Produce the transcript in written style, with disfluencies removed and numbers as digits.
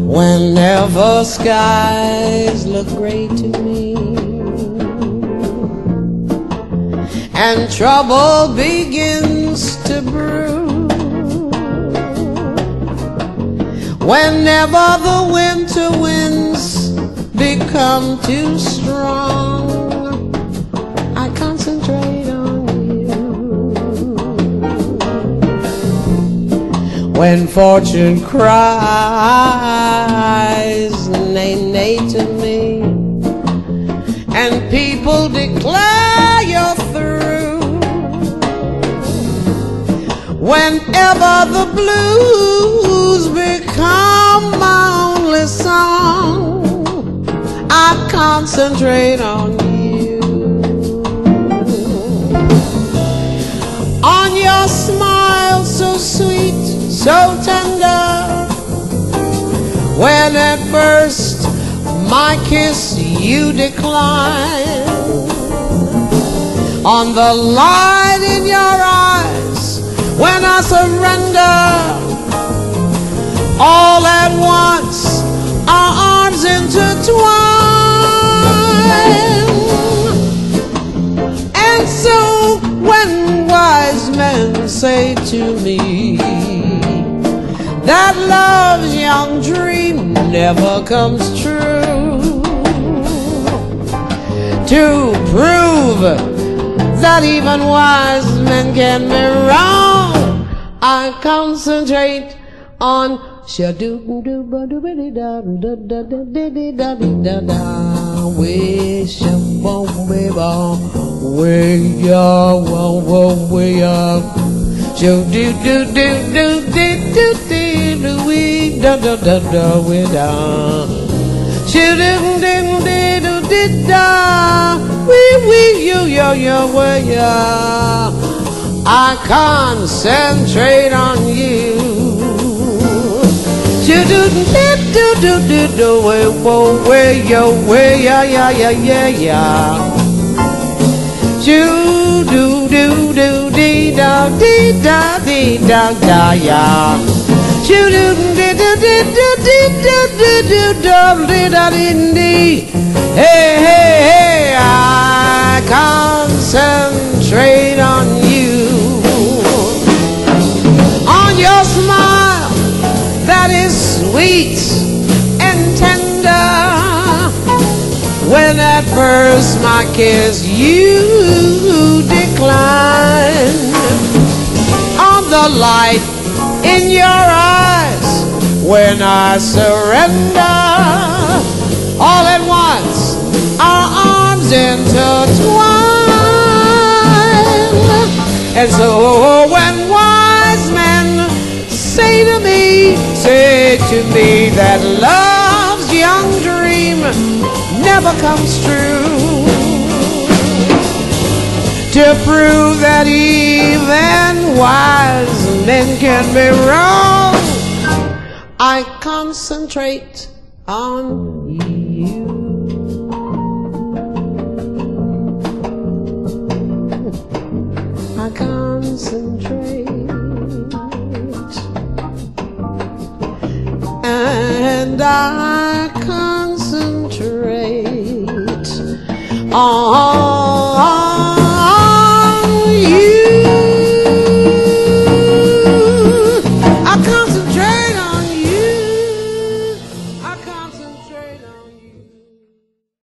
Whenever skies look gray to me and trouble begins to brew, whenever the winter winds become too strong, I concentrate on you. When fortune cries nay, nay to me, and people declare you're through, whenever the blues become my only song, I concentrate on you. On your smile so sweet, so tender, when at first my kiss you decline, on the light in your eyes when I surrender, all at once our arms intertwine. And so when wise men say to me that love's young dream never comes true, to prove that even wise men can be wrong, I concentrate on I concentrate on you. Hey, hey, hey, I concentrate on you. On your smile that is sweet and tender, when at first my kiss you decline, on the light in your eyes when I surrender, all at once our arms intertwine. And so when wise men say to me that love's young dream never comes true, to prove that even wise men can be wrong, I concentrate on you. I concentrate, and I concentrate on